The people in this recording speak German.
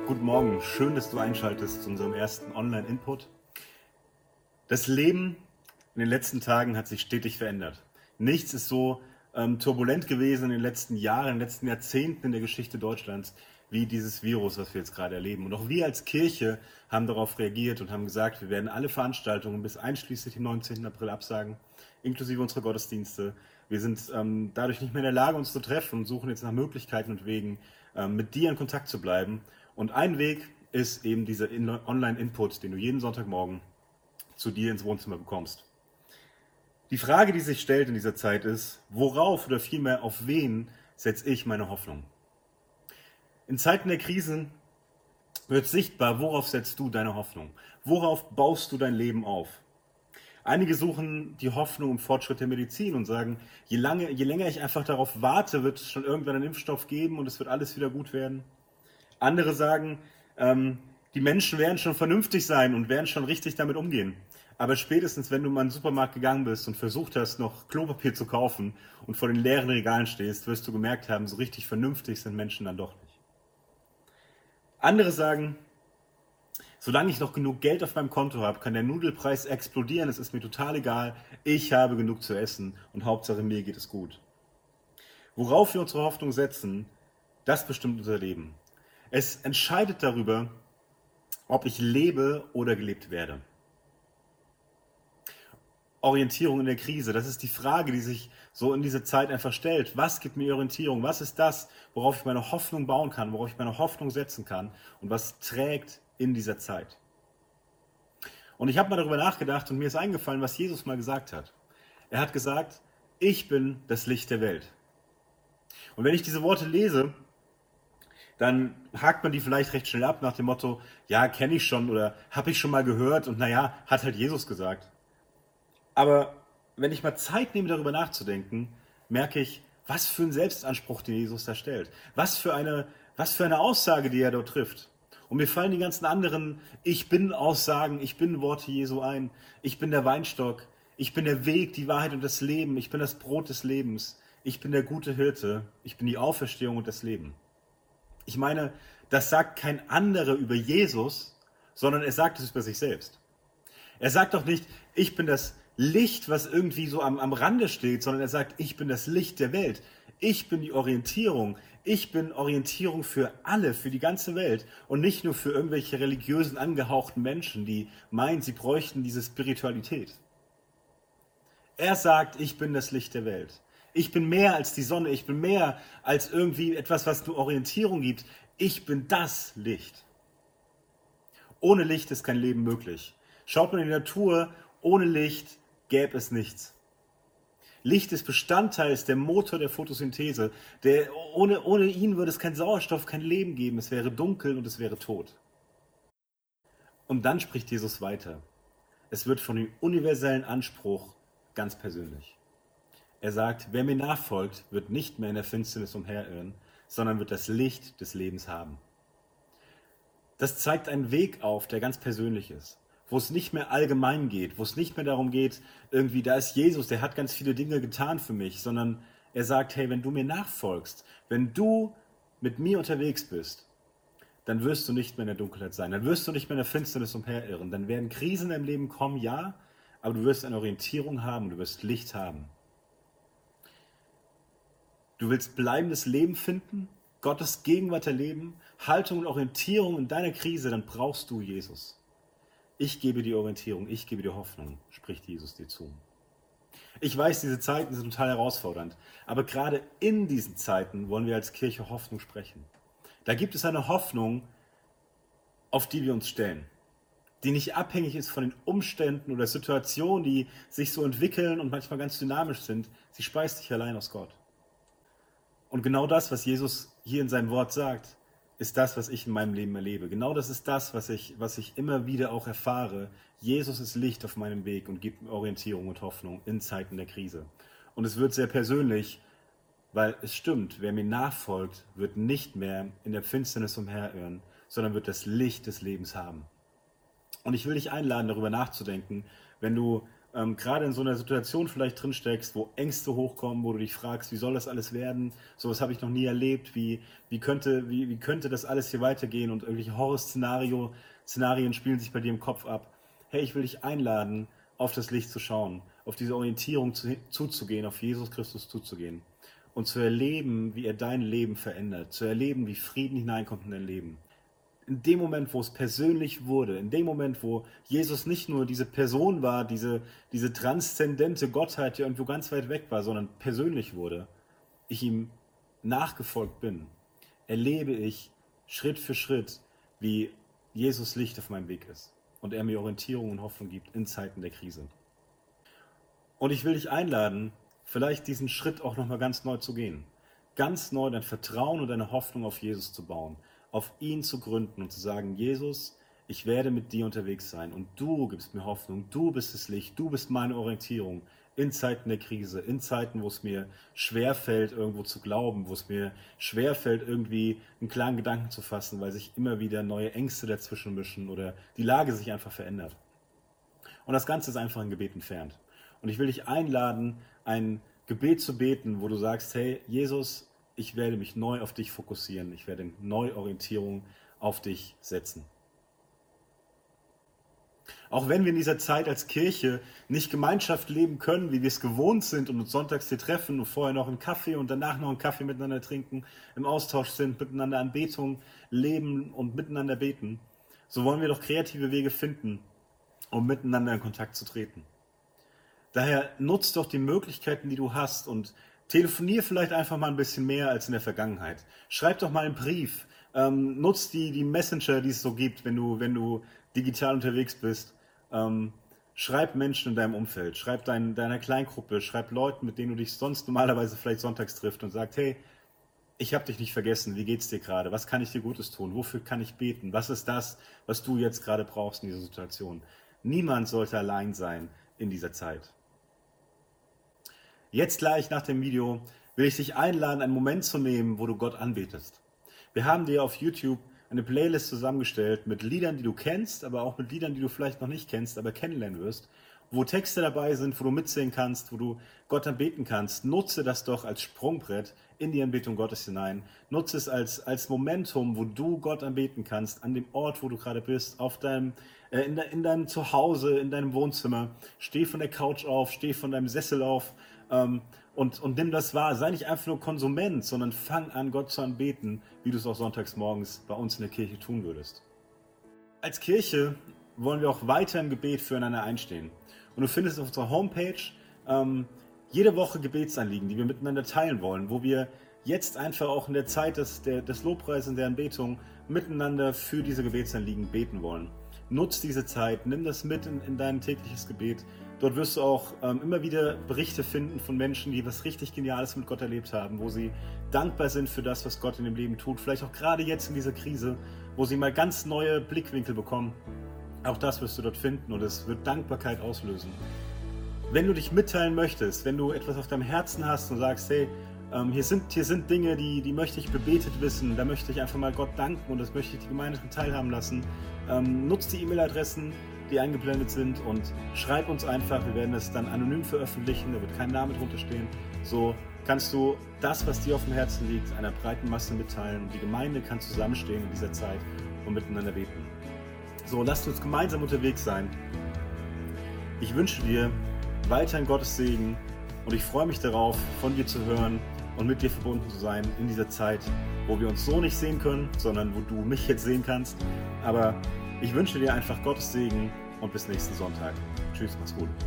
Guten Morgen, schön, dass du einschaltest zu unserem ersten Online-Input. Das Leben in den letzten Tagen hat sich stetig verändert. Nichts ist so turbulent gewesen in den letzten Jahren, in den letzten Jahrzehnten in der Geschichte Deutschlands wie dieses Virus, was wir jetzt gerade erleben. Und auch wir als Kirche haben darauf reagiert und haben gesagt, wir werden alle Veranstaltungen bis einschließlich den 19. April absagen, inklusive unserer Gottesdienste. Wir sind dadurch nicht mehr in der Lage, uns zu treffen und suchen jetzt nach Möglichkeiten und Wegen, mit dir in Kontakt zu bleiben. Und ein Weg ist eben dieser Online-Input, den du jeden Sonntagmorgen zu dir ins Wohnzimmer bekommst. Die Frage, die sich stellt in dieser Zeit ist, worauf oder vielmehr auf wen setze ich meine Hoffnung? In Zeiten der Krisen wird sichtbar, worauf setzt du deine Hoffnung? Worauf baust du dein Leben auf? Einige suchen die Hoffnung im Fortschritt der Medizin und sagen, je länger ich einfach darauf warte, wird es schon irgendwann einen Impfstoff geben und es wird alles wieder gut werden. Andere sagen, die Menschen werden schon vernünftig sein und werden schon richtig damit umgehen. Aber spätestens, wenn du mal in den Supermarkt gegangen bist und versucht hast, noch Klopapier zu kaufen und vor den leeren Regalen stehst, wirst du gemerkt haben, so richtig vernünftig sind Menschen dann doch nicht. Andere sagen, solange ich noch genug Geld auf meinem Konto habe, kann der Nudelpreis explodieren, es ist mir total egal, ich habe genug zu essen und Hauptsache mir geht es gut. Worauf wir unsere Hoffnung setzen, das bestimmt unser Leben. Es entscheidet darüber, ob ich lebe oder gelebt werde. Orientierung in der Krise, das ist die Frage, die sich so in dieser Zeit einfach stellt. Was gibt mir Orientierung? Was ist das, worauf ich meine Hoffnung bauen kann, worauf ich meine Hoffnung setzen kann und was trägt in dieser Zeit? Und ich habe mal darüber nachgedacht und mir ist eingefallen, was Jesus mal gesagt hat. Er hat gesagt, ich bin das Licht der Welt. Und wenn ich diese Worte lese, dann hakt man die vielleicht recht schnell ab nach dem Motto, ja, kenne ich schon oder habe ich schon mal gehört und naja, hat halt Jesus gesagt. Aber wenn ich mal Zeit nehme, darüber nachzudenken, merke ich, was für ein Selbstanspruch, den Jesus da stellt. Was für eine Aussage, die er dort trifft. Und mir fallen die ganzen anderen Ich bin Aussagen, ich bin Worte Jesu ein. Ich bin der Weinstock, ich bin der Weg, die Wahrheit und das Leben, ich bin das Brot des Lebens, ich bin der gute Hirte, ich bin die Auferstehung und das Leben. Ich meine, das sagt kein anderer über Jesus, sondern er sagt es über sich selbst. Er sagt doch nicht, ich bin das Licht, was irgendwie so am Rande steht, sondern er sagt, ich bin das Licht der Welt. Ich bin die Orientierung. Ich bin Orientierung für alle, für die ganze Welt und nicht nur für irgendwelche religiösen angehauchten Menschen, die meinen, sie bräuchten diese Spiritualität. Er sagt, ich bin das Licht der Welt. Ich bin mehr als die Sonne, ich bin mehr als irgendwie etwas, was nur Orientierung gibt. Ich bin das Licht. Ohne Licht ist kein Leben möglich. Schaut man in die Natur, ohne Licht gäbe es nichts. Licht ist Bestandteil, ist der Motor der Photosynthese. Ohne ihn würde es keinen Sauerstoff, kein Leben geben. Es wäre dunkel und es wäre tot. Und dann spricht Jesus weiter. Es wird von dem universellen Anspruch ganz persönlich. Er sagt, wer mir nachfolgt, wird nicht mehr in der Finsternis umherirren, sondern wird das Licht des Lebens haben. Das zeigt einen Weg auf, der ganz persönlich ist, wo es nicht mehr allgemein geht, wo es nicht mehr darum geht, irgendwie, da ist Jesus, der hat ganz viele Dinge getan für mich, sondern er sagt, hey, wenn du mir nachfolgst, wenn du mit mir unterwegs bist, dann wirst du nicht mehr in der Dunkelheit sein, dann wirst du nicht mehr in der Finsternis umherirren, dann werden Krisen im Leben kommen, ja, aber du wirst eine Orientierung haben, du wirst Licht haben. Du willst bleibendes Leben finden, Gottes Gegenwart erleben, Haltung und Orientierung in deiner Krise, dann brauchst du Jesus. Ich gebe dir Orientierung, ich gebe dir Hoffnung, spricht Jesus dir zu. Ich weiß, diese Zeiten sind total herausfordernd, aber gerade in diesen Zeiten wollen wir als Kirche Hoffnung sprechen. Da gibt es eine Hoffnung, auf die wir uns stellen, die nicht abhängig ist von den Umständen oder Situationen, die sich so entwickeln und manchmal ganz dynamisch sind. Sie speist sich allein aus Gott. Und genau das, was Jesus hier in seinem Wort sagt, ist das, was ich in meinem Leben erlebe. Genau das ist das, was ich immer wieder auch erfahre. Jesus ist Licht auf meinem Weg und gibt mir Orientierung und Hoffnung in Zeiten der Krise. Und es wird sehr persönlich, weil es stimmt, wer mir nachfolgt, wird nicht mehr in der Finsternis umherirren, sondern wird das Licht des Lebens haben. Und ich will dich einladen, darüber nachzudenken, wenn du gerade in so einer Situation vielleicht drin steckst, wo Ängste hochkommen, wo du dich fragst, wie soll das alles werden? Sowas habe ich noch nie erlebt. Wie könnte das alles hier weitergehen? Und irgendwelche Horrorszenarien spielen sich bei dir im Kopf ab. Hey, ich will dich einladen, auf das Licht zu schauen, auf diese Orientierung zuzugehen, auf Jesus Christus zuzugehen und zu erleben, wie er dein Leben verändert, zu erleben, wie Frieden hineinkommt in dein Leben. In dem Moment, wo es persönlich wurde, in dem Moment, wo Jesus nicht nur diese Person war, diese transzendente Gottheit, die irgendwo ganz weit weg war, sondern persönlich wurde, ich ihm nachgefolgt bin, erlebe ich Schritt für Schritt, wie Jesus Licht auf meinem Weg ist und er mir Orientierung und Hoffnung gibt in Zeiten der Krise. Und ich will dich einladen, vielleicht diesen Schritt auch nochmal ganz neu zu gehen. Ganz neu dein Vertrauen und deine Hoffnung auf Jesus zu bauen, auf ihn zu gründen und zu sagen, Jesus, ich werde mit dir unterwegs sein und du gibst mir Hoffnung, du bist das Licht, du bist meine Orientierung in Zeiten der Krise, in Zeiten, wo es mir schwerfällt, irgendwo zu glauben, wo es mir schwerfällt, irgendwie einen klaren Gedanken zu fassen, weil sich immer wieder neue Ängste dazwischen mischen oder die Lage sich einfach verändert. Und das Ganze ist einfach ein Gebet entfernt. Und ich will dich einladen, ein Gebet zu beten, wo du sagst, hey, Jesus, ich werde mich neu auf dich fokussieren, ich werde neue Orientierung auf dich setzen. Auch wenn wir in dieser Zeit als Kirche nicht Gemeinschaft leben können, wie wir es gewohnt sind und uns sonntags hier treffen und vorher noch einen Kaffee und danach noch einen Kaffee miteinander trinken, im Austausch sind, miteinander Anbetung leben und miteinander beten, so wollen wir doch kreative Wege finden, um miteinander in Kontakt zu treten. Daher nutzt doch die Möglichkeiten, die du hast und telefonier vielleicht einfach mal ein bisschen mehr als in der Vergangenheit. Schreib doch mal einen Brief, nutzt die Messenger, die es so gibt, wenn du digital unterwegs bist. Schreib Menschen in deinem Umfeld, schreib deiner Kleingruppe, schreib Leuten, mit denen du dich sonst normalerweise vielleicht sonntags triffst und sag, hey, ich habe dich nicht vergessen, wie geht's dir gerade, was kann ich dir Gutes tun, wofür kann ich beten, was ist das, was du jetzt gerade brauchst in dieser Situation. Niemand sollte allein sein in dieser Zeit. Jetzt gleich nach dem Video will ich dich einladen, einen Moment zu nehmen, wo du Gott anbetest. Wir haben dir auf YouTube eine Playlist zusammengestellt mit Liedern, die du kennst, aber auch mit Liedern, die du vielleicht noch nicht kennst, aber kennenlernen wirst, wo Texte dabei sind, wo du mitsingen kannst, wo du Gott anbeten kannst. Nutze das doch als Sprungbrett in die Anbetung Gottes hinein. Nutze es als Momentum, wo du Gott anbeten kannst, an dem Ort, wo du gerade bist, in deinem Zuhause, in deinem Wohnzimmer. Steh von der Couch auf, steh von deinem Sessel auf, und nimm das wahr. Sei nicht einfach nur Konsument, sondern fang an, Gott zu anbeten, wie du es auch sonntags morgens bei uns in der Kirche tun würdest. Als Kirche wollen wir auch weiter im Gebet füreinander einstehen. Und du findest auf unserer Homepage jede Woche Gebetsanliegen, die wir miteinander teilen wollen, wo wir jetzt einfach auch in der Zeit des Lobpreises und der Anbetung miteinander für diese Gebetsanliegen beten wollen. Nutz diese Zeit, nimm das mit in dein tägliches Gebet. Dort wirst du auch immer wieder Berichte finden von Menschen, die was richtig Geniales mit Gott erlebt haben, wo sie dankbar sind für das, was Gott in dem Leben tut. Vielleicht auch gerade jetzt in dieser Krise, wo sie mal ganz neue Blickwinkel bekommen. Auch das wirst du dort finden und es wird Dankbarkeit auslösen. Wenn du dich mitteilen möchtest, wenn du etwas auf deinem Herzen hast und sagst, hey, hier sind Dinge, die möchte ich bebetet wissen, da möchte ich einfach mal Gott danken und das möchte ich die Gemeinde teilhaben lassen, nutzt die E-Mail-Adressen, die eingeblendet sind und schreib uns einfach, wir werden es dann anonym veröffentlichen, da wird kein Name drunter stehen. So kannst du das, was dir auf dem Herzen liegt, einer breiten Masse mitteilen und die Gemeinde kann zusammenstehen in dieser Zeit und miteinander beten. So, lasst uns gemeinsam unterwegs sein. Ich wünsche dir weiterhin Gottes Segen und ich freue mich darauf, von dir zu hören und mit dir verbunden zu sein in dieser Zeit, wo wir uns so nicht sehen können, sondern wo du mich jetzt sehen kannst. Aber ich wünsche dir einfach Gottes Segen und bis nächsten Sonntag. Tschüss, mach's gut.